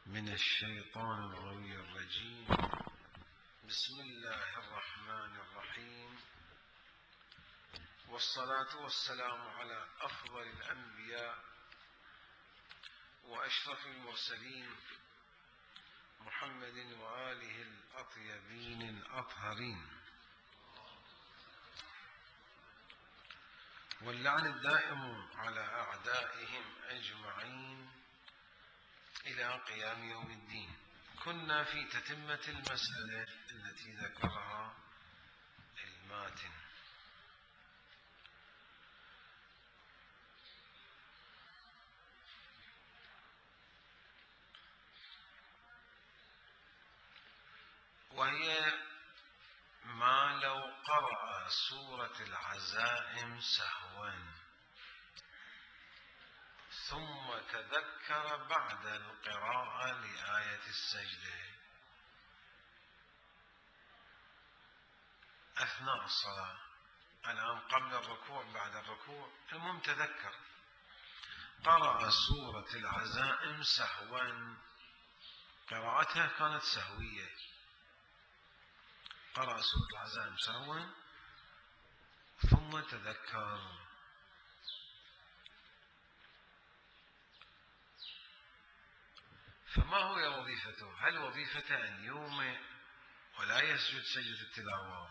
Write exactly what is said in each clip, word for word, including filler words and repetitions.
من الشيطان الغوي الرجيم. بسم الله الرحمن الرحيم، والصلاة والسلام على أفضل الأنبياء وأشرف المرسلين محمد وآله الأطيبين الأطهرين، واللعن الدائم على أعدائهم أجمعين إلى قيام يوم الدين. كنا في تتمة المسألة التي ذكرها الماتن، وهي ما لو قرأ سورة العزائم سهوا ثم تذكر بعد القراءة لآية السجدة أثناء الصلاة، الآن قبل الركوع بعد الركوع، المهم تذكر قرأ سورة العزائم سهوا، قراءتها كانت سهوية، قرأ سورة العزائم سهوا ثم تذكر، فما هو وظيفته؟ هل وظيفته أن يومئ ولا يسجد سجدة التلاوة،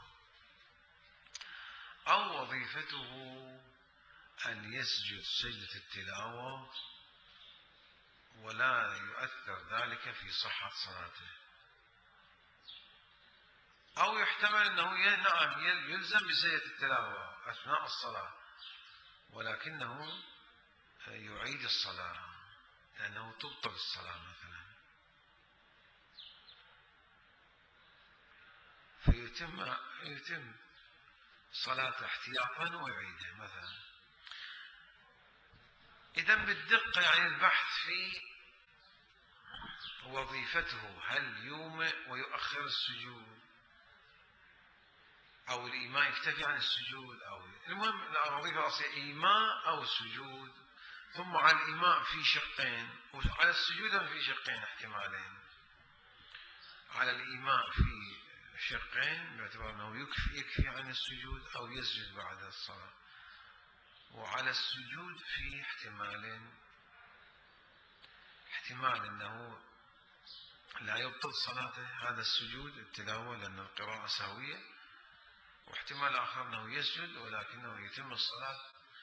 أو وظيفته أن يسجد سجدة التلاوة ولا يؤثر ذلك في صحة صلاته؟ أو يحتمل أنه نعم يلزم بسجدة التلاوة أثناء الصلاة ولكنه يعيد الصلاة لأنه تبطل الصلاة مثلا، فيتم يتم صلاة احتياطا ويعيدها مثلا. إذا بالدقة يعني البحث في وظيفته، هل يومئ ويؤخر السجود، أو الإيماء يكتفي عن السجود، أو المهم الوظيفة الأصلية إيماء أو سجود، ثم على الإيماء في شقين وعلى السجود في شقين احتمالين. على الإيماء في شقين باعتبار أنه يكفي, يكفي عن السجود أو يسجد بعد الصلاة، وعلى السجود في احتمالين، احتمال أنه لا يبطل صلاته هذا السجود التلاوة لأن القراءة سهوية، واحتمال آخر أنه يسجد ولكنه يتم الصلاة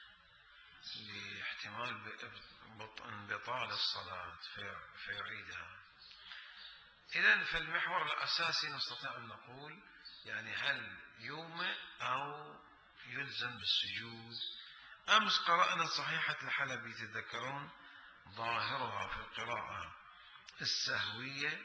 لاحتمال انبطال الصلاة فيعيدها. إذن فالمحور الأساسي نستطيع أن نقول يعني هل يومئ أو يلزم بالسجود. أمس قرأنا صحيحة الحلبي تذكرون، ظاهرها في القراءة السهوية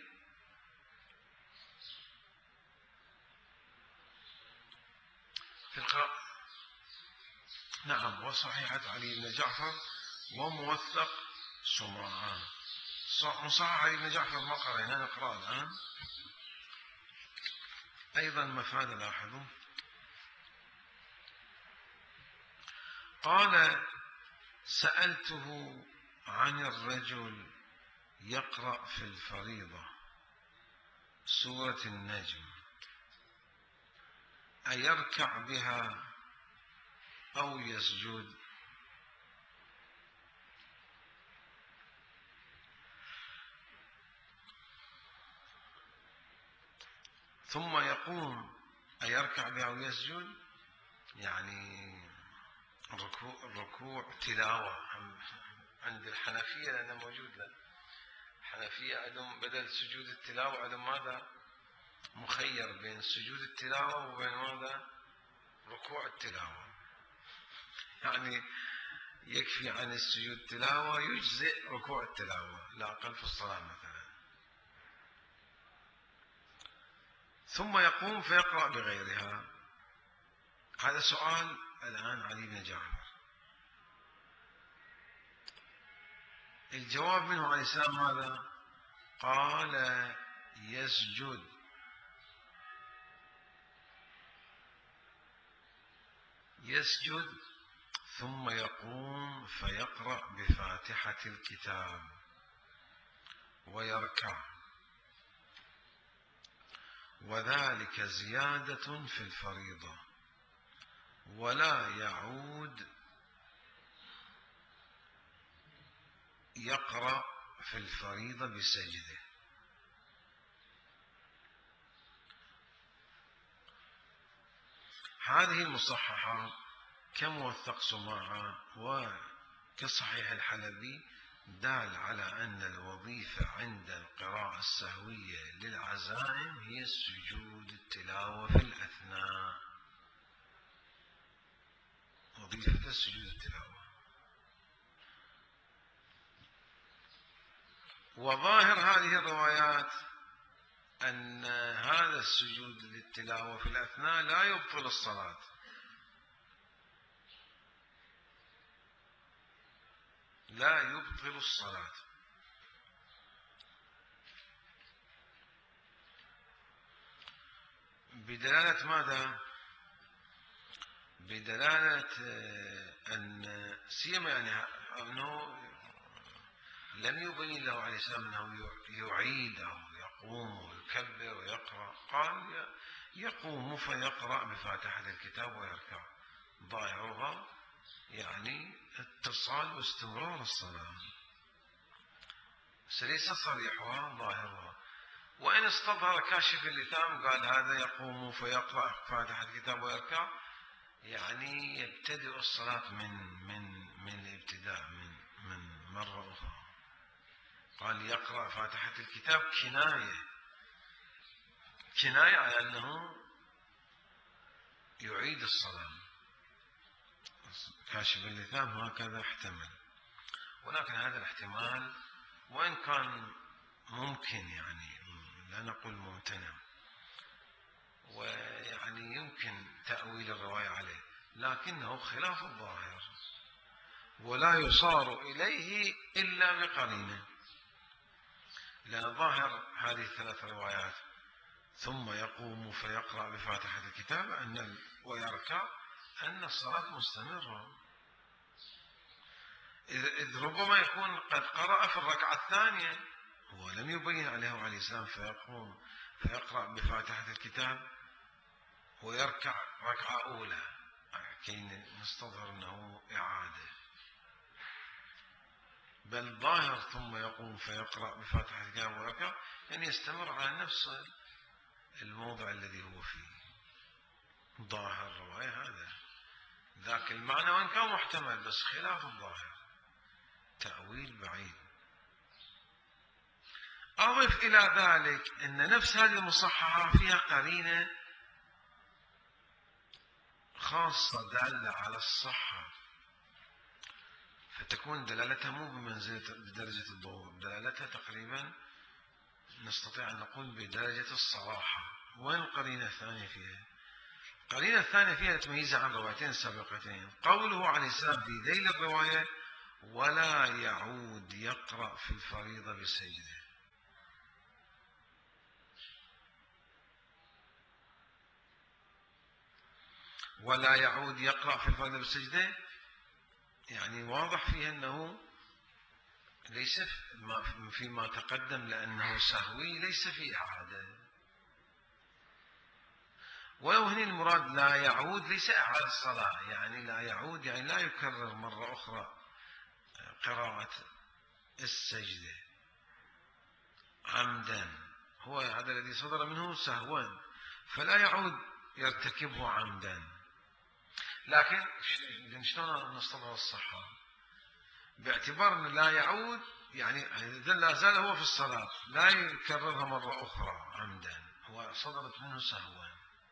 في القراءة نعم، وصحيحة علي بن جعفر وموثق سمعان. مصحح علي بن جعفر ما قرأنا، نقرأ الآن أيضا مفاد لاحظوا. قال: سألته عن الرجل يقرأ في الفريضة سورة النجم أيركع بها أو يسجد؟ ثم يقوم أيركع بها أو يسجد، يعني الركوع, الركوع تلاوة عند الحنفية لأنه موجود له. الحنفية عندهم بدل سجود التلاوة عندهم ماذا؟ مخير بين سجود التلاوة وبين ماذا؟ ركوع التلاوة، يعني يكفي عن السجود التلاوة يجزئ ركوع التلاوة لا أقل في الصلاة مثلا. ثم يقوم فيقرأ بغيرها. هذا سؤال الآن علي بن جعفر، الجواب منه عليه السلام ماذا؟ قال: يسجد يسجد ثم يقوم فيقرأ بفاتحة الكتاب ويركع، وذلك زيادة في الفريضة، ولا يعود يقرأ في الفريضة بسجده. هذه المصححة كموثق سماعة وكصحيح الحلبي دال على أن الوظيفة عند القراءة السهوية للعزائم هي السجود التلاوة في الأثناء، وظيفة السجود التلاوة. وظاهر هذه الروايات أن هذا السجود للتلاوة في الأثناء لا يبطل الصلاة، لا يبطل الصلاة. بدلالة ماذا؟ بدلالة أن سيما يعني أنه لم يبين له عليه السلام أنه يعيد أو يقوم ويكبر ويقرأ، قال يقوم فيقرأ بفاتحة الكتاب ويركع، ظاهرها يعني اتصال واستمرار الصلاة، ليس صريحها ظاهرها. وإن استظهر كاشف اللثام قال هذا يقوم فيقرأ فاتحة الكتاب ويركع، يعني يبتدئ الصلاة من من من الابتداء من من مرة أخرى. قال يقرأ فاتحة الكتاب كناية كناية على أنه يعيد الصلاة. كاشف اللثام هكذا احتمل، ولكن هذا الاحتمال وإن كان ممكن، يعني لا نقول ممتنع، ويعني يمكن تأويل الرواية عليه، لكنه خلاف الظاهر، ولا يصار إليه إلا بقرينة، لأن ظاهر هذه الثلاث روايات ثم يقوم فيقرأ بفاتحة الكتاب أن ويركع أن الصلاة مستمرة، إذ ربما يكون قد قرأ في الركعة الثانية ولم يبين عليه عليه السلام، فيقوم فيقرأ بفاتحة الكتاب ويركع ركعة أولى كي نستظهر أنه إعادة، بل ظاهر ثم يقوم فيقرأ بفاتحة الكتاب ويركع يعني يستمر على نفس الموضع الذي هو فيه. ظاهر الرواية هذا ذاك المعنى، وإن كان محتمل بس خلاف الظاهر، تأويل بعيد. أضف إلى ذلك أن نفس هذه المصححة فيها قرينة خاصة دالة على الصحة، فتكون دلالتها مو بمنزلة بدرجة الضوء، دلالتها تقريبا نستطيع أن نقول بدرجة الصراحة. وين القرينة الثانية فيها؟ القرينة الثانية فيها تميزها عن الروايتين السابقتين، قوله عليه السلام في ذيل الرواية ولا يعود يقرأ في الفريضة بسجده. ولا يعود يقرأ في الفريضة بالسجدة، يعني واضح فيه أنه ليس فيما تقدم لأنه سهوي ليس في إعادة. ولو هنا المراد لا يعود ليس إعادة الصلاة، يعني لا يعود يعني لا يكرر مرة أخرى قراءة السجدة عمدا، هو هذا الذي صدر منه سهوا فلا يعود يرتكبه عمدا. لكن شلون نستظهر الصحة؟ باعتبار أنه لا يعود يعني لا زال هو في الصلاة لا يكررها مرة أخرى عمدا، هو صدرت منه سهوا،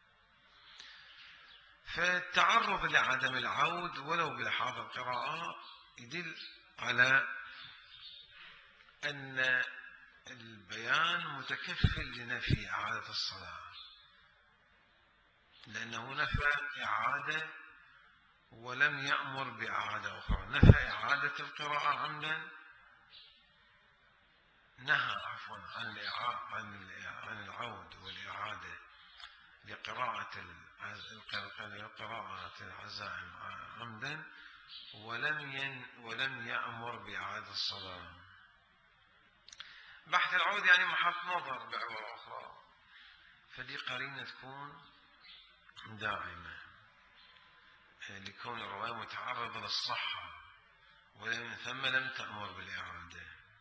فالتعرض لعدم العود ولو بلحاظ القراءة يدل على أن البيان متكفل لنفي إعادة الصلاة، لأنه نفى إعادة ولم يأمر بإعادة أخرى، نفى إعادة القراءة عمدا، نهى عفوا عن عن العود والإعادة لقراءة قراءة العزائم عمدا، ولم ين ولم يأمر بإعادة الصلاة. إباحة العود يعني محط نظر بعبارة أخرى، فدي قرينة تكون داعمة لكون الرواية متعرضة للصحة، ومن ثم لم تأمر بالإعادة.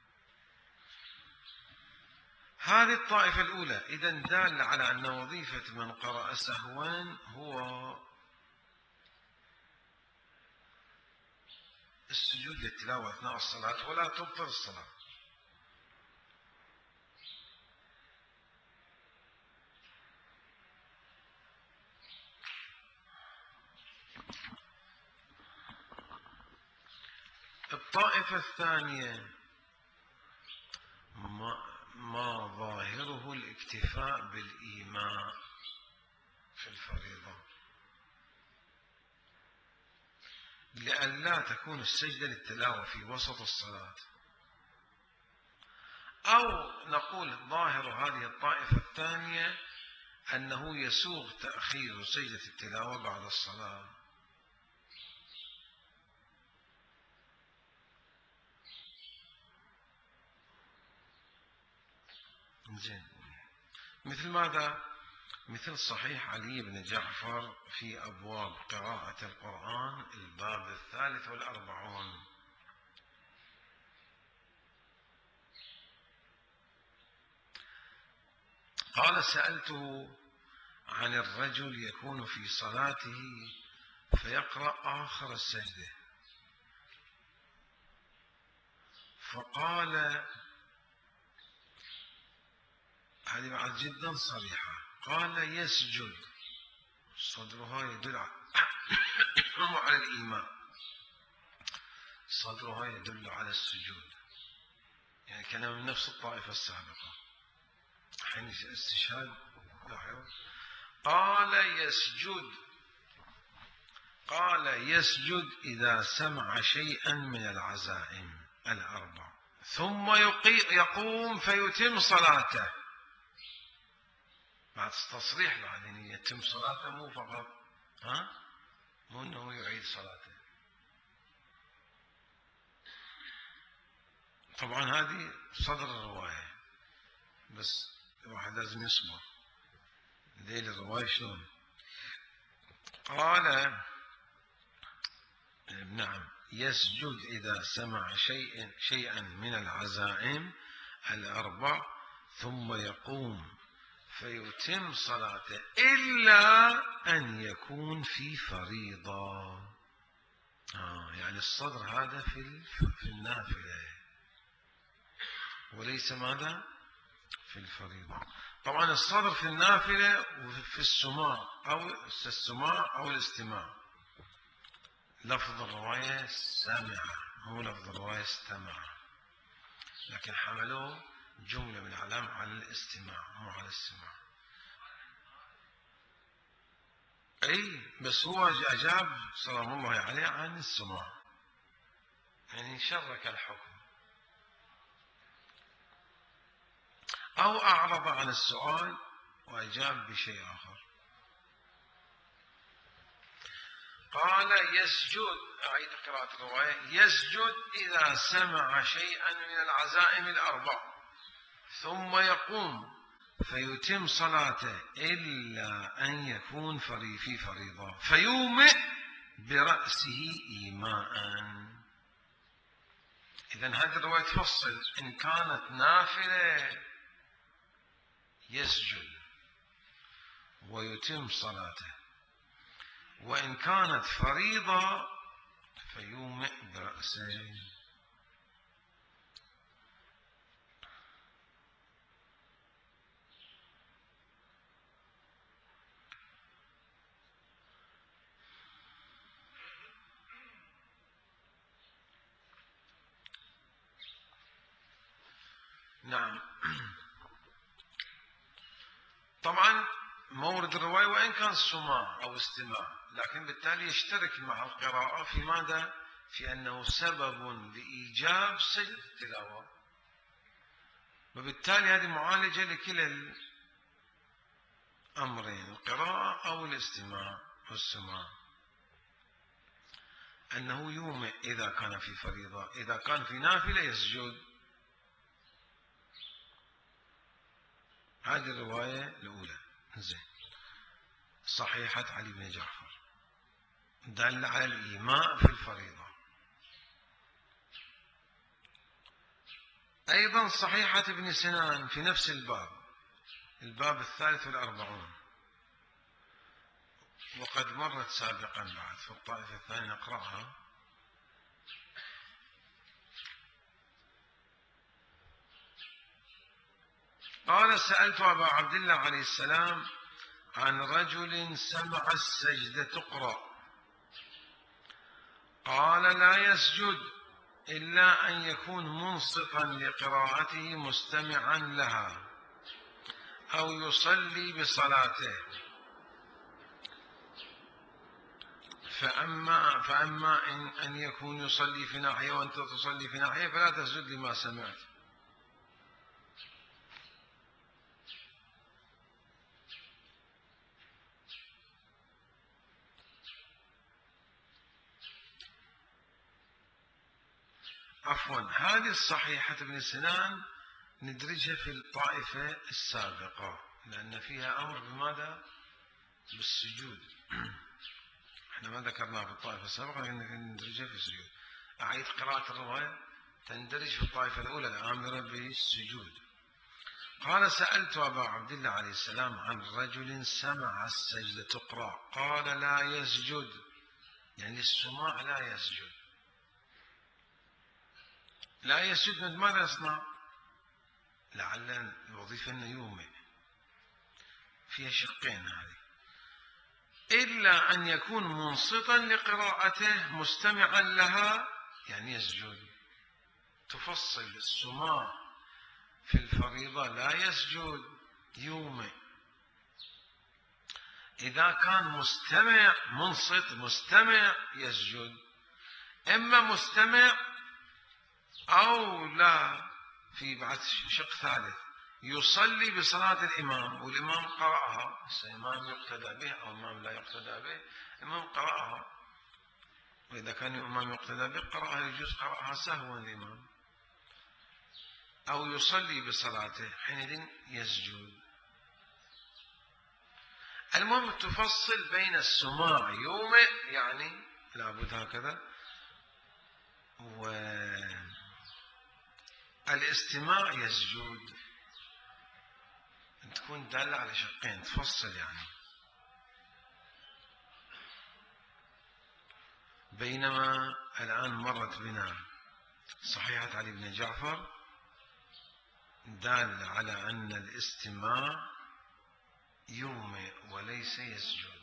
هذه الطائفة الأولى إذن دال على أن وظيفة من قرأ سهوا هو السجود للتلاوة أثناء الصلاة ولا تبطل الصلاة. الطائفة الثانية ما, ما ظاهره الاكتفاء بالإيماء في الفريضة، لئلا تكون السجدة للتلاوة في وسط الصلاة. أو نقول ظاهر هذه الطائفة الثانية أنه يسوغ تأخير سجدة التلاوة بعد الصلاة. زين. مثل ماذا؟ مثل صحيح علي بن جعفر في أبواب قراءة القرآن الباب الثالث والأربعون. قال: سألته عن الرجل يكون في صلاته فيقرأ آخر السجدة، فقال، هذه بعد جدا صريحة، قال: يسجد. صدرها يدل على الإيمان، صدرها يدل على السجود، يعني كان من نفس الطائفة السابقة حين استشهاد. قال يسجد قال يسجد إذا سمع شيئا من العزائم الأربع ثم يقوم فيتم صلاته. بعد تصريح بعد أن يتم صلاته، مو فقط ها مو أنه يعيد صلاته. طبعا هذه صدر الرواية، بس الواحد لازم يصبر ليل الرواية شلون. قال نعم يسجد إذا سمع شيئا شيئا من العزائم الأربع ثم يقوم فيتم صلاته إلا أن يكون في فريضة. آه يعني الصدر هذا في في النافلة وليس ماذا في الفريضة. طبعا الصدر في النافلة وفي السماع أو السماع أو الاستماع. لفظ الرواية سمع مو لفظ الرواية استمع، لكن حملوه جملة من العلام على الاستماع مو على السماع. أي بس هو أجاب سلام الله عليه عن السماع، يعني شرك الحكم أو أعرض عن السؤال وأجاب بشيء آخر. قال يسجد، أعيد قراءة الرواية، يسجد إذا سمع شيئا من العزائم الأربع ثم يقوم فيتم صلاته إلا أن يكون في فريضة فيومئ برأسه إيماء. إذن هذه الرواية تفصل إن كانت نافلة يسجد ويتم صلاته، وإن كانت فريضة فيومئ برأسه. نعم. طبعا مورد الرواية وإن كان سماع أو استماع، لكن بالتالي يشترك مع القراءة في ماذا؟ في أنه سبب لإيجاب سجدة التلاوة، وبالتالي هذه معالجة لكلا الأمرين، القراءة أو الاستماع والسماع. أنه يومئ إذا كان في فريضة، إذا كان في نافلة يسجد. هذه الرواية الأولى. زين. صحيحة علي بن جعفر دل على الإيماء في الفريضة. أيضا صحيحة ابن سنان في نفس الباب، الباب الثالث والأربعون، وقد مرت سابقا بعد في الطائفة الثانية، نقرأها. قال: سألت أبا عبد الله عليه السلام عن رجل سمع السجدة تقرأ، قال: لا يسجد إلا أن يكون منصتا لقراءته مستمعا لها أو يصلي بصلاته، فأما, فأما إن أن يكون يصلي في ناحية وأنت تصلي في ناحية فلا تسجد لما سمعت. عفوا، هذه الصحيحة ابن سنان ندرجها في الطائفة السابقة، لأن فيها أمر بماذا؟ بالسجود. احنا ما ذكرناها في الطائفة السابقة لكن ندرجها في السجود. أعيد قراءة الرواية، تندرج في الطائفة الأولى الآمرة بالسجود. قال: سألت أبا عبد الله عليه السلام عن رجل سمع السجدة تقرأ، قال: لا يسجد، يعني السماع لا يسجد. لا يسجد ماذا يصنع؟ لعل الوظيفة أنه يومئ، فيها شقين هذه. إلا أن يكون منصتا لقراءته مستمعا لها، يعني يسجد. تفصل السماع في الفريضة لا يسجد، يومئ. إذا كان مستمع منصت مستمع يسجد، إما مستمع أو لا، في بعد شق ثالث، يصلي بصلاة الإمام والإمام قرأها، الإمام يقتدى به أو الإمام لا يقتدى به، الإمام قرأها، وإذا كان الإمام يقتدى به قرأها يجوز قرأها سهوا الإمام، أو يصلي بصلاته حينئذ يسجد. المهم تفصل بين السماع يومئ، يعني لابد هكذا، والاستماع يسجد، تكون دالة على شقين، تفصل يعني. بينما الآن مرت بنا صحيحة علي بن جعفر دال على أن الاستماع يومئ وليس يسجد.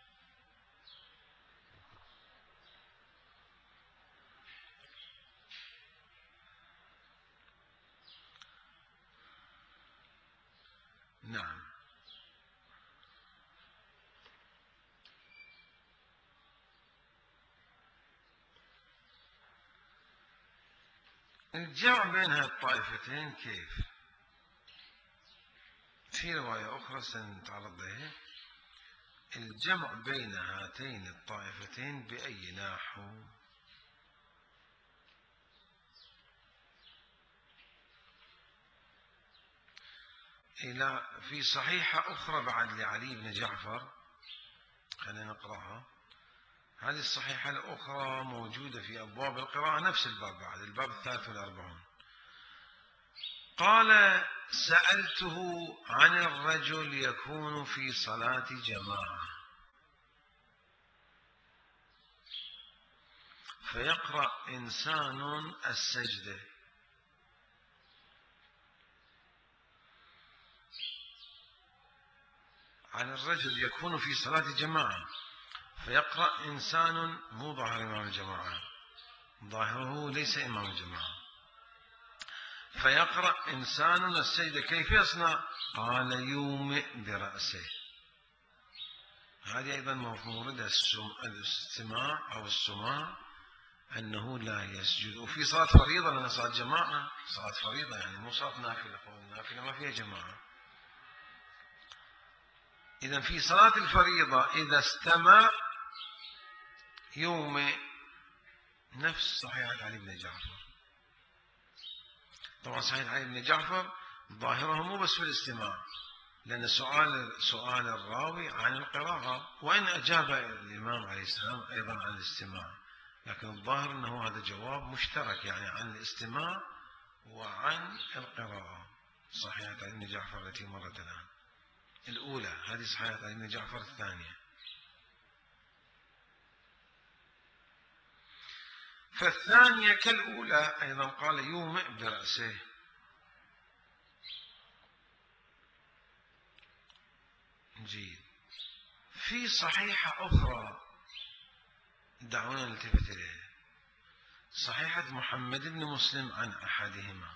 نعم. الجمع بين هالطائفتين كيف؟ في رواية أخرى سنتعرض لها، الجمع بين هاتين الطائفتين بأي نحو؟ إلى في صحيحة أخرى بعد لعلي بن جعفر، خلينا نقرأها. هذه الصحيحة الأخرى موجودة في أبواب القراءة، نفس الباب بعد، الباب الثالث والأربعون. قال: سألته عن الرجل يكون في صلاة جماعة فيقرأ إنسان السجدة، عن الرجل يكون في صلاة جماعة فيقرأ إنسان، مو ظاهر إمام الجماعة، ظاهره ليس إمام الجماعة، فيقرأ إنسان السجدة، كيف يصنع؟ قال: يومئ برأسه. هذه أيضا موردة الاستماع أو السماع أنه لا يسجد. وفي صلاة فريضة، لأن صلاة جماعة صلاة فريضة يعني مو صلاة نافلة، النافلة ما فيها جماعة. إذا في صلاة الفريضة إذا استمع يومئ، نفس صحيحة علي بن جعفر. طبعا صحيحة علي بن جعفر ظاهرها مو بس في الاستماع، لأن سؤال سؤال الراوي عن القراءة، وإن أجاب الإمام عليه السلام أيضا عن الاستماع، لكن الظاهر أنه هذا جواب مشترك، يعني عن الاستماع وعن القراءة. صحيحة علي بن جعفر التي مرت الآن الأولى، هذه صحيحة علي بن جعفر الثانية. فالثانية كالأولى أيضا، قال يومئ برأسه. جيد. في صحيحة أخرى دعونا نلتفت إليها، صحيحة محمد بن مسلم عن أحدهما،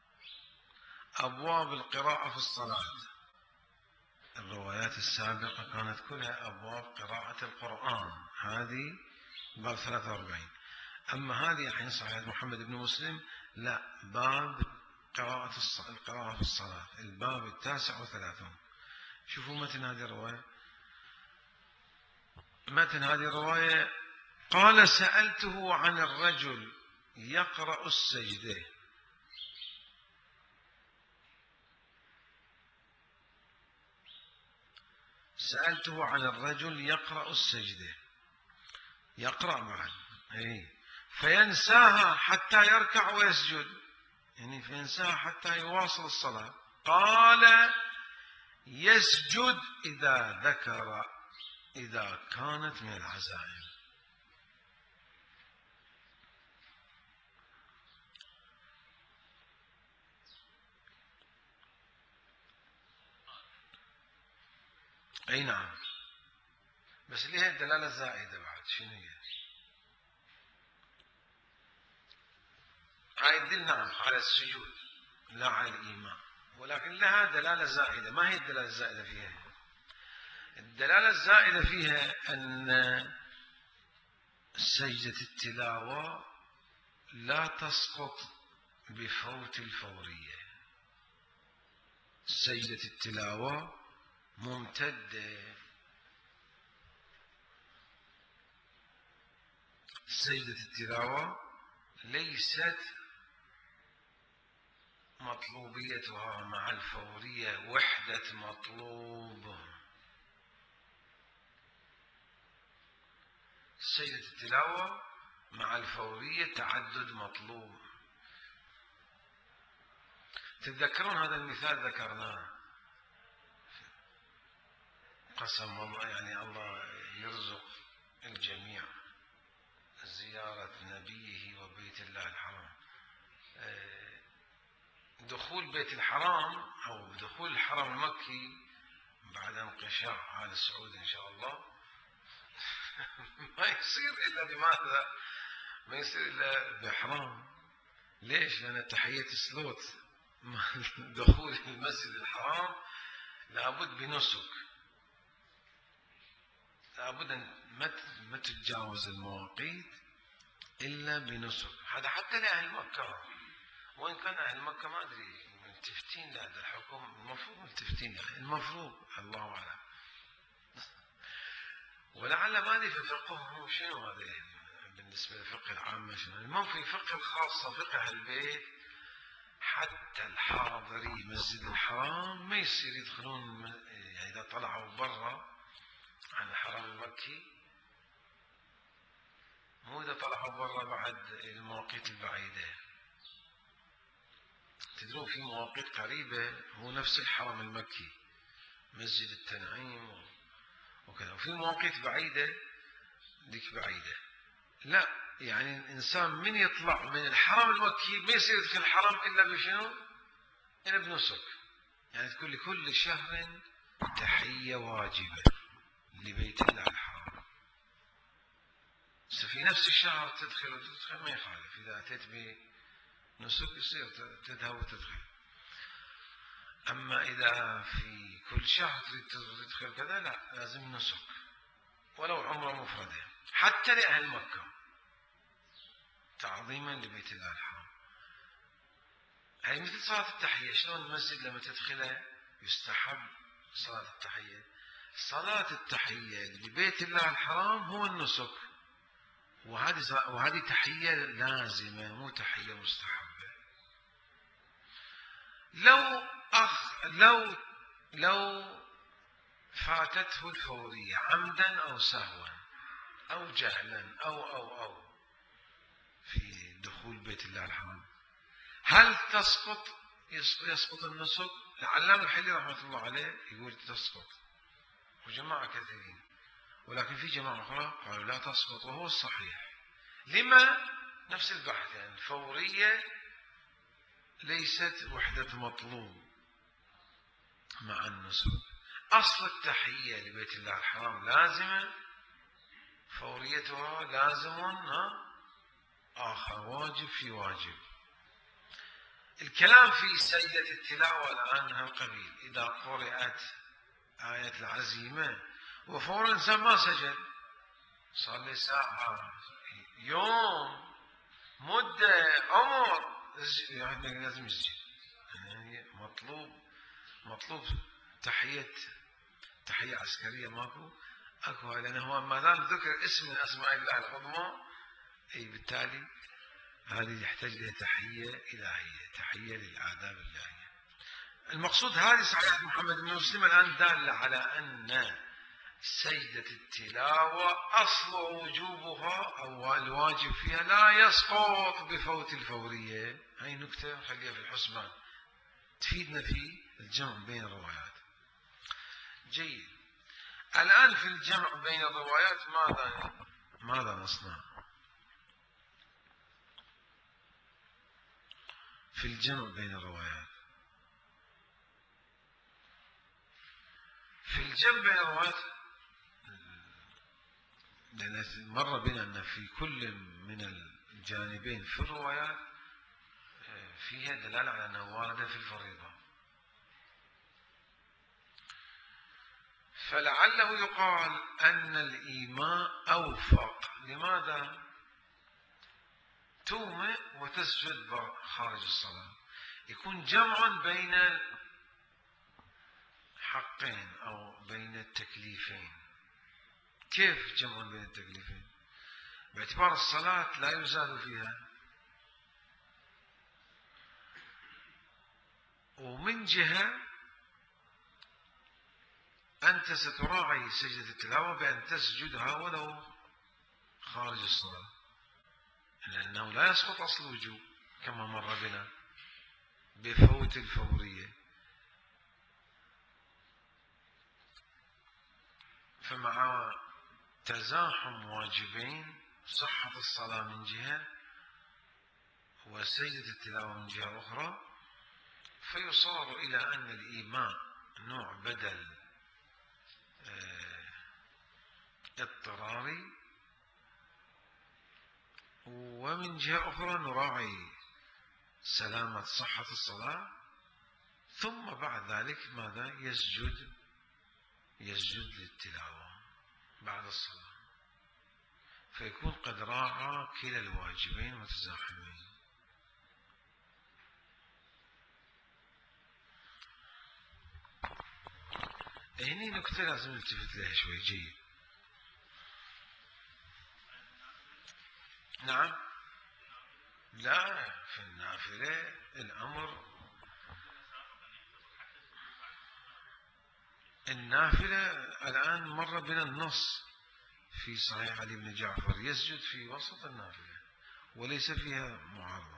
أبواب القراءة في الصلاة. الروايات السابقة كانت كلها أبواب قراءة القرآن، هذه باب ثلاثة وأربعين. أما هذه الحين صحيحة محمد بن مسلم لا، باب قراءة القراءة في الصلاة، الباب التاسع وثلاثون. شوفوا متن هذه الرواية. متن هذه الرواية قال سألته عن الرجل يقرأ السجدة. سألته عن الرجل يقرأ السجدة، يقرأ معا، أي فينساها حتى يركع ويسجد، يعني فينساها حتى يواصل الصلاة. قال يسجد إذا ذكر، إذا كانت من العزائم. أي نعم، بس ليه الدلالة الزائدة بعد؟ شنو هي؟ هاي الدل نعم على السجود لا على الإيمان، ولكن لها دلالة زائدة. ما هي الدلالة الزائدة فيها؟ الدلالة الزائدة فيها أن سجدة التلاوة لا تسقط بفوت الفورية. سجدة التلاوة ممتدة، سجدة التلاوة ليست مطلوبيتها مع الفورية وحدة مطلوب. سجدة التلاوة مع الفورية تعدد مطلوب. تتذكرون هذا المثال ذكرناه، قسم الله، يعني الله يرزق الجميع زيارة نبيه وبيت الله الحرام. دخول بيت الحرام أو دخول الحرم المكي بعد انقشاع آل سعود إن شاء الله ما يصير إلا بماذا؟ ما يصير إلا بإحرام. ليش؟ لأن تحية السلوت دخول المسجد الحرام لابد بنسك، لابد أن ما تتجاوز المواقيت إلا بنسك. هذا حتى لأهل مكة، وإن كان أهل مكة ما أدري ملتفتين لهذا الحكم، المفروض ملتفتين يعني، المفروض، الله أعلم. ولعل ما أدري في فقههم شنو هذا يعني بالنسبة للفقه العام شنو، المهم في فقه الخاصة فقه البيت، حتى الحاضري مسجد الحرام ما يصير يدخلون، يعني إذا طلعوا برا عن الحرم المكي، مو إذا طلعوا برا بعد المواقيت البعيدة. تدرون في مواقيت قريبة هو نفس الحرم المكي، مسجد التنعيم وكذا، وفي مواقيت بعيدة ديك بعيدة. لا، يعني الإنسان من يطلع من الحرم المكي ما يصير يدخل الحرم إلا بشنو؟ إلا بنسك. يعني تقول لكل شهر تحية واجبة لبيت الله الحرام. بس في نفس الشهر تدخل وتدخل ما يخالف، إذا أتيت بنسك يصير تذهب وتدخل. أما إذا في كل شهر تريد تدخل كذا لا، لازم نسك ولو عمرة مفردة، حتى لأهل مكة تعظيما لبيت الله الحرام. هي مثل صلاة التحية، شلون المسجد لما تدخله يستحب صلاة التحية، صلاة التحية لبيت الله الحرام هو النسك، وهذه وهذه تحية لازمة مو تحية مستحبة. لو أخ لو لو فاتته الفورية عمدا أو سهوا أو جهلا أو أو أو في دخول بيت الله الحرام، هل تسقط يسقط النسك؟ العلامة الحلي رحمة الله عليه يقول تسقط، وجماعة كثيرين، ولكن في جماعة أخرى قالوا لا تسقط، وهو الصحيح. لما؟ نفس البحث، يعني الفورية ليست وحدة مطلوب مع النسك. أصل التحية لبيت الله الحرام لازمة، فوريتها لازم آخر، واجب في واجب. الكلام في سجدة التلاوة الآن هالقبيل، إذا قرأت آية العزيمة وفورا الإنسان ما سجد، صار لي ساعة يوم مدة عمر، يعني لازم يسجد. يعني مطلوب مطلوب تحية تحية عسكرية ماكو اكو، لأنه هو ما دام ذكر اسم من أسماء الله العظمى، أي بالتالي هذه يحتاج إلى تحية إلهية، تحية للآداب الإلهية. المقصود هذه صحيحة محمد بن مسلم الآن دالة على أن سجدة التلاوة أصل وجوبها أو الواجب فيها لا يسقط بفوت الفورية. هاي نكتة خليها في الحسبان، تفيدنا في الجمع بين الروايات. جيد. الآن في الجمع بين الروايات ماذا ماذا نصنع؟ في الجمع بين الروايات، في الجمع بين الروايات، لأن مر بنا أن في كل من الجانبين في الروايات فيها دلالة على أنه وارد في الفريضة، فلعله يقال أن الإيماء أوفق. لماذا؟ تومئ وتسجد خارج الصلاة، يكون جمع بين الحقين أو بين التكليفين. كيف جمع بين التكليفين؟ باعتبار الصلاة لا يزاد فيها، ومن جهة أنت ستراعي سجدة التلاوة بأن تسجدها ولو خارج الصلاة، لأنه لا يسقط أصل الوجوب كما مر بنا بفوت الفورية. فمع تزاحم واجبين، صحة الصلاة من جهة وسجدة التلاوة من جهة أخرى، فيصار إلى أن الإيماء نوع بدل اضطراري، ومن جهة أخرى نراعي سلامة صحة الصلاة، ثم بعد ذلك ماذا؟ يسجد يسجد للتلاوة بعد الصلاة، فيكون قد راعى كلا الواجبين متزاحمين. هني نكتة لازم نلتفت لها شوي. جيد. نعم. لا، في النافلة الأمر النافلة الآن مر بنا النص في صحيح علي بن جعفر يسجد في وسط النافلة وليس فيها معارضة.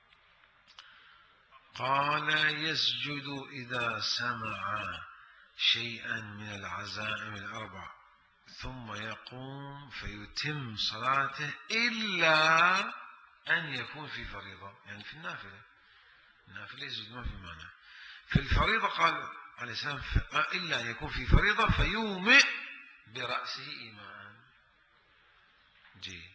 قال يسجد إذا سمع شيئا من العزائم الأربع ثم يقوم فيتم صلاته إلا أن يكون في فريضة، يعني في النافلة. النافلة يسجد ما في معنى. في الفريضة قال عليه السلام إلا أن يكون في فريضة فيومئ برأسه إيمان. جي.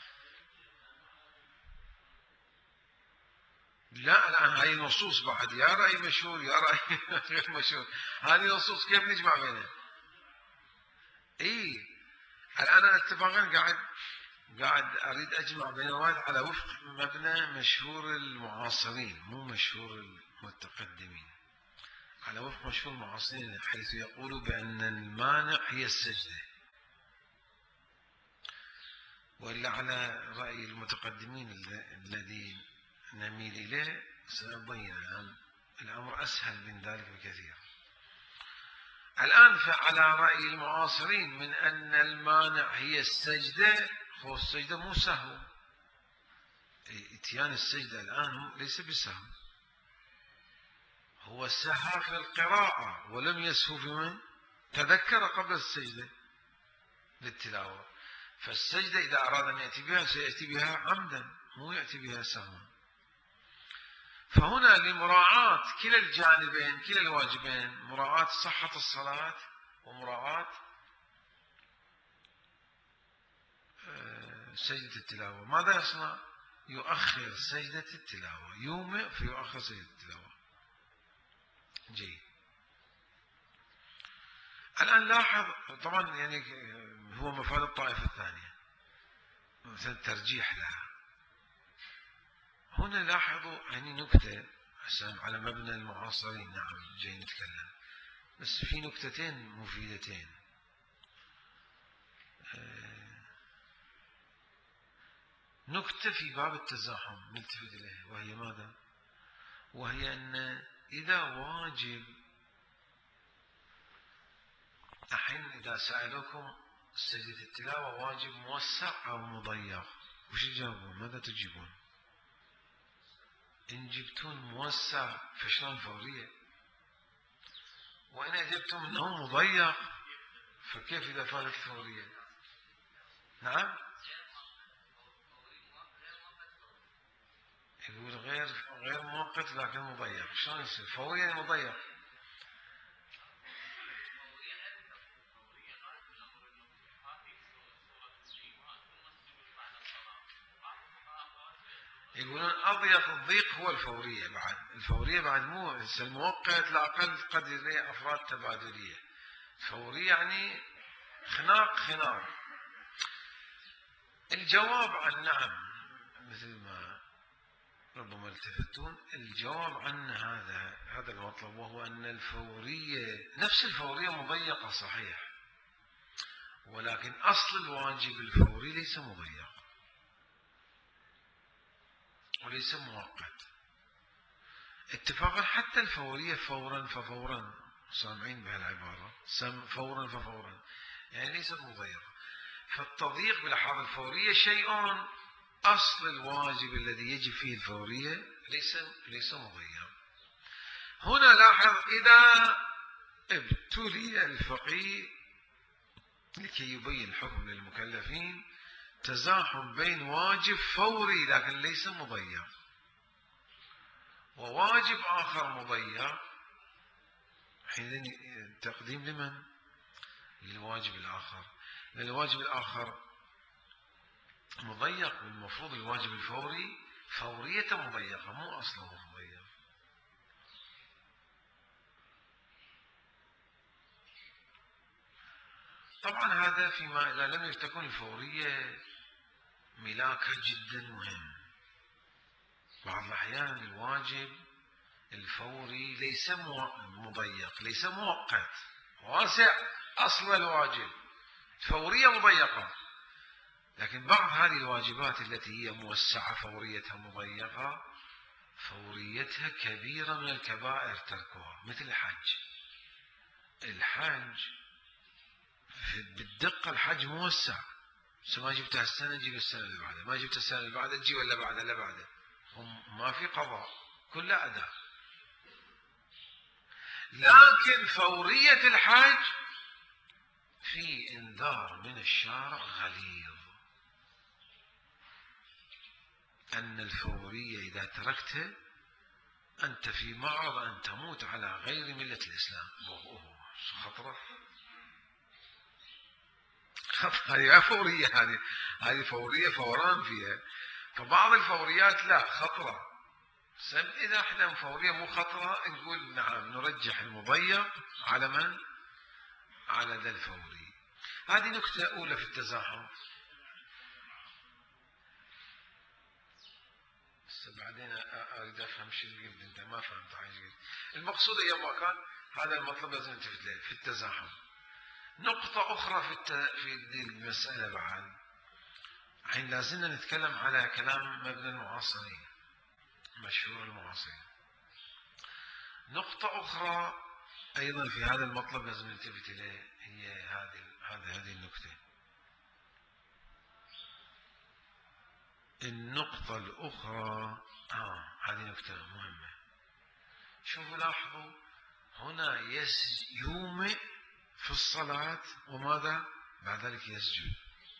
لا الآن هذه نصوص بعد، يا رأي مشهور يا رأي غير مشهور، هذه نصوص كيف نجمع بينها؟ إيه الآن أنا اتفاقا قاعد قاعد أريد أجمع بين الروايات على وفق مبنى مشهور المعاصرين، مو مشهور المتقدمين، على وفق مشهور المعاصرين، حيث يقولوا بأن المانع هي السجدة، وإلا على رأي المتقدمين الذي نميل إليه سأبين الأمر أسهل من ذلك بكثير. الآن على رأي المعاصرين من أن المانع هي السجدة، هو السجدة مو سهو، اتيان السجدة الآن ليس بسهو، هو سهى في القراءة ولم يسهو في من تذكر قبل السجدة للتلاوة، فالسجدة إذا أراد أن يأتي بها سيأتي بها عمدا مو يأتي بها سهوا. فهنا لمراعاة كلا الجانبين كلا الواجبين، مراعاة صحة الصلاة ومراعاة سجدة التلاوة، ماذا يصنع؟ يؤخر سجدة التلاوة، يومئ فيؤخر سجدة التلاوة. جيد. الآن لاحظ طبعا يعني هو مفاد الطائفة الثانية مثلا ترجيح لها. هنا لاحظوا يعني نكتة عشان على مبنى المعاصرين، نعم جاي نتكلم، بس في نكتتين مفيدتين. نكتة في باب التزاحم نلتفت إليها، وهي ماذا؟ وهي أن إذا واجب الحين إذا سألوكم سجدة التلاوة واجب موسع أو مضيق، وش تجاوبون؟ ماذا تجيبون؟ إن جبتون موسع فشلون فورية، وإن أجبتم أنه مضيق فكيف إذا فاتت فورية؟ نعم؟ يقول غير غير مؤقت لكن مضيق، شلون يصير؟ فورية مضيق. يقولون أضيق الضيق هو الفورية، بعد الفورية بعد مو المؤقت لا أقل قد يليه أفراد تبادلية، فورية يعني خناق خناق. الجواب عن نعم مثل ما ربما التفتون، الجواب عن هذا هذا المطلب، وهو أن الفورية نفس الفورية مضيقة صحيح، ولكن أصل الواجب الفوري ليس مضيق وليس مؤقت اتفاقا. حتى الفورية فورا ففورا، سامعين بهالعبارة، سم فورا ففورا، يعني ليست مضيقة. فالتضييق بلحاظ الفورية شيء أصل الواجب الذي يجب فيه الفورية ليس ليس مضيق. هنا لاحظ إذا ابتلي الفقيه لكي يبين الحكم للمكلفين تزاحم بين واجب فوري لكن ليس مضيق وواجب آخر مضيق، حينئذ تقديم لمن؟ للواجب الآخر، لأن الواجب الآخر مضيق، والمفروض الواجب الفوري فورية مضيقة مو أصله مضيق. طبعا هذا فيما إذا لم تكن الفورية ملاكة جدا مهم. بعض الأحيان الواجب الفوري ليس مضيق ليس مؤقت واسع أصل الواجب، فورية مضيقة، لكن بعض هذه الواجبات التي هي موسعة فوريتها مضيقة فوريتها كبيرة من الكبائر تركها، مثل الحج. الحج بالدقة الحج موسع، ما جبتها السنة جيب السنة اللي بعدها، ما جبتها السنة اللي بعدها تجي ولا بعدها لا بعدها، ما في قضاء كله أداء. لكن فورية الحج في انذار من الشارع غليظ أن الفورية إذا تركتها أنت في معرض أن تموت على غير ملة الإسلام. أوه خطرة، هذه فورية، هذه هذه فورية فوران فيها. فبعض الفوريات لا خطرة، سم إذا احنا فورية مو خطرة نقول نعم نرجح المضيق على من؟ على ذا الفوري. هذه نكتة أولى في التزاحم. بس بعدين أريد أفهم شو اللي قلت أنت، ما فهمت حاجة. المقصود أيام ما كان هذا المطلب لازم نلتفت له في التزاحم. نقطة أخرى في الت... في المسألة بعد، الحين لازلنا نتكلم على كلام مبنى المعاصرين مشهور المعاصرين. نقطة أخرى، أيضا في هذا المطلب لازم نلتفت إليه، هي هذه هذه هذه النكتة. النقطة الأخرى آه هذه نكتة مهمة. شوفوا لاحظوا هنا يومئ في الصلاة وماذا بعد ذلك يسجد.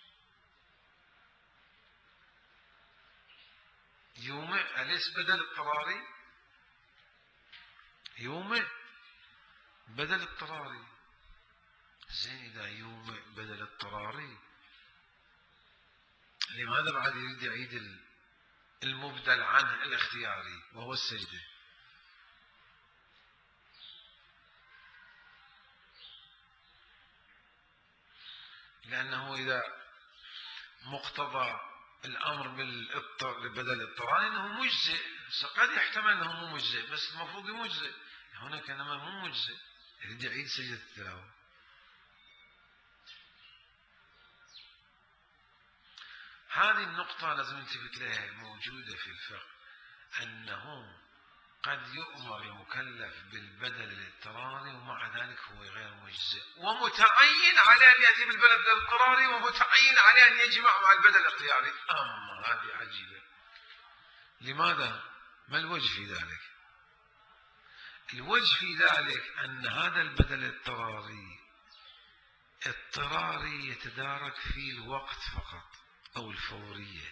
يومئ أليس بدل اضطراري؟ يومئ بدل اضطراري. زين إذا يومئ بدل اضطراري لماذا بعد يريد يعيد المبدل عنه الاختياري وهو السجدة؟ لأنه إذا مقتضى الأمر بدل الاضطرار أنه مجزئ، قد يحتمل أنه مو مجزئ بس المفروض مجزئ، هنا كانما مو مجزئ يريد يعيد سجدة التلاوة. هذه النقطة لازم نلتفت لها، موجودة في الفقه أنه قد يؤمر المكلف بالبدل الاضطراري ومع ذلك هو غير مجزئ، ومتعين عليه أن يأتي بالبدل الاضطراري ومتعين عليه أن يجمع مع البدل الاختياري. أما هذه عجيبة. لماذا؟ ما الوجه في ذلك؟ الوجه في ذلك أن هذا البدل الاضطراري اضطراري يتدارك في الوقت فقط أو الفورية،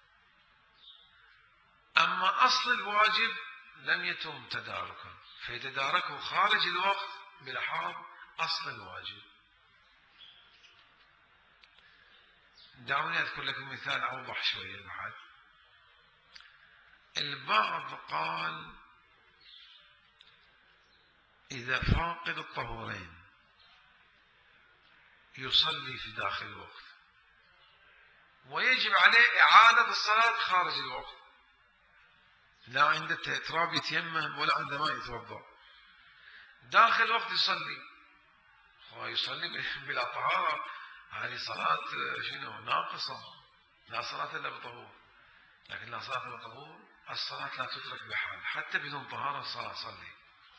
أما أصل الواجب لم يتم تداركه فيتداركه خارج الوقت بلحاظ أصل الواجب. دعوني أذكر لكم مثال أوضح شوية بعد. البعض قال إذا فاقد الطهورين يصلي في داخل الوقت ويجب عليه إعادة الصلاة خارج الوقت، لا عنده تراب يتيمم ولا عنده ماء يتوضأ، داخل الوقت يصلي، هو يصلي بلا طهارة، هذه صلاة شنو ناقصة، لا صلاة إلا بطهور. لكن لا صلاة إلا بطهور، الصلاة لا تترك بحال، حتى بدون طهارة الصلاة صلي.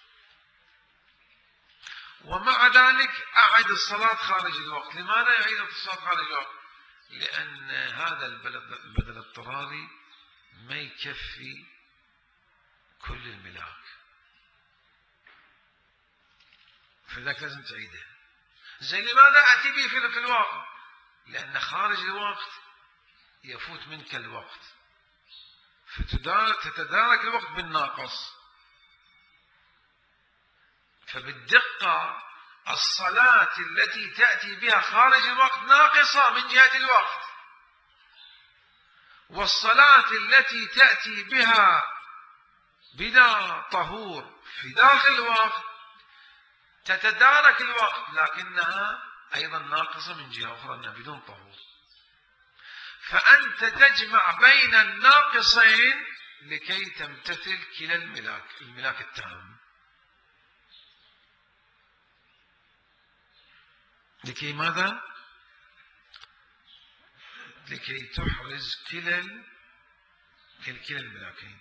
ومع ذلك أعد الصلاة خارج الوقت. لماذا يعيد الصلاة خارج الوقت؟ لأن هذا البدل الاضطراري ما يكفي كل الملاك، فذاك لازم تعيده. زي لماذا أتي به في الوقت؟ لأن خارج الوقت يفوت منك الوقت فتتدارك الوقت بالناقص، فبالدقة الصلاة التي تأتي بها خارج الوقت ناقصة من جهة الوقت، والصلاة التي تأتي بها بلا طهور في داخل الوقت تتدارك الوقت لكنها أيضا ناقصة من جهة أخرى أنها بدون طهور. فأنت تجمع بين الناقصين لكي تمتثل كلا الملاك، الملاك التام، لكي ماذا؟ لكي تحرز كلا كلا الملاكين.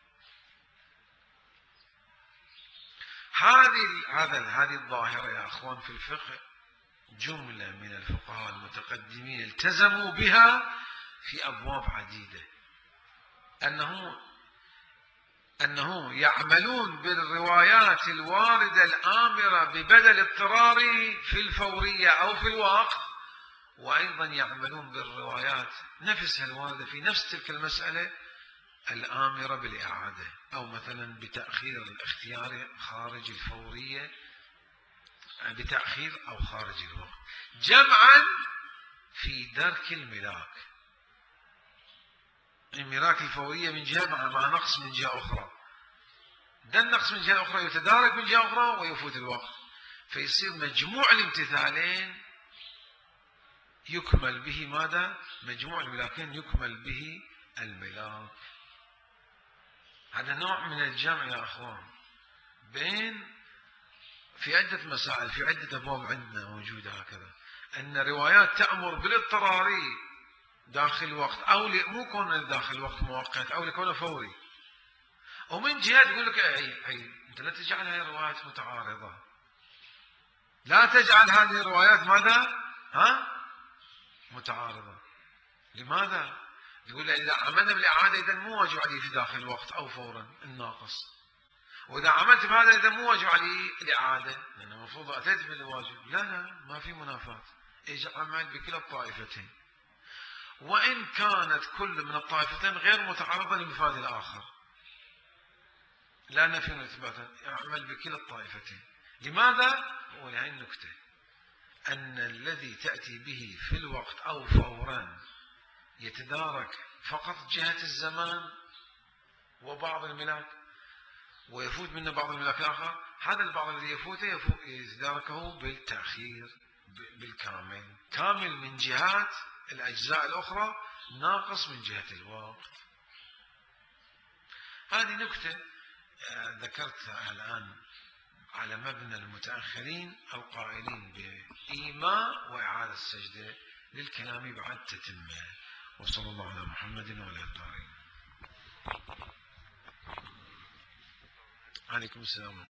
هذه هذا هذه الظاهرة يا أخوان في الفقه جملة من الفقهاء المتقدمين التزموا بها في أبواب عديدة، أنه أنه يعملون بالروايات الواردة الآمرة ببدل اضطراري في الفورية أو في الوقت، وأيضا يعملون بالروايات نفسها الواردة في نفس تلك المسألة الآمرة بالإعادة أو مثلا بتأخير الاختيار خارج الفورية، بتأخير أو خارج الوقت، جمعا في درك الملاك، الملاك الفورية من جهة مع نقص من جهة أخرى، ده النقص من جهة أخرى يتدارك من جهة أخرى ويفوت الوقت، فيصير مجموع الامتثالين يكمل به ماذا؟ مجموع الملاكين يكمل به الملاك. هذا نوع من الجمع يا أخوان بين في عدة مسائل، في عدة أبواب عندنا موجودة هكذا، أن روايات تأمر بالاضطراري داخل وقت أو مو كون داخل وقت مؤقت أو لكونه فوري، ومن جهة تقول لك أي أي أنت لا تجعلها روايات متعارضة، لا تجعل هذه الروايات ماذا؟ ها؟ متعارضة. لماذا؟ يقول إذا عملنا بالإعادة إذا مو واجب عليه في داخل الوقت أو فورا الناقص، وإذا عملت بهذا إذا مو واجب عليه الإعادة، لأن المفروض أتيت بالواجب. لا لا، ما في منافاة، اجعل بكلا الطائفتين، وإن كانت كل من الطائفتين غير متعارضة لمفاد الآخر، لا نفي ولا إثبات، اعمل بكلا الطائفتين. لماذا؟ ولهي النكتة، أن الذي تأتي به في الوقت أو فورا يتدارك فقط جهة الزمان وبعض الملاك، ويفوت منه بعض الملاك الآخر، هذا البعض الذي يفوته يفوت يتداركه بالتأخير بالكامل، كامل من جهات الأجزاء الأخرى، ناقص من جهة الوقت. هذه نكتة ذكرتها الآن على مبنى المتأخرين القائلين بإيماء وإعادة السجدة للكلام بعد تتمة. وصلى الله على محمد وعلى آله. عليكم السلام.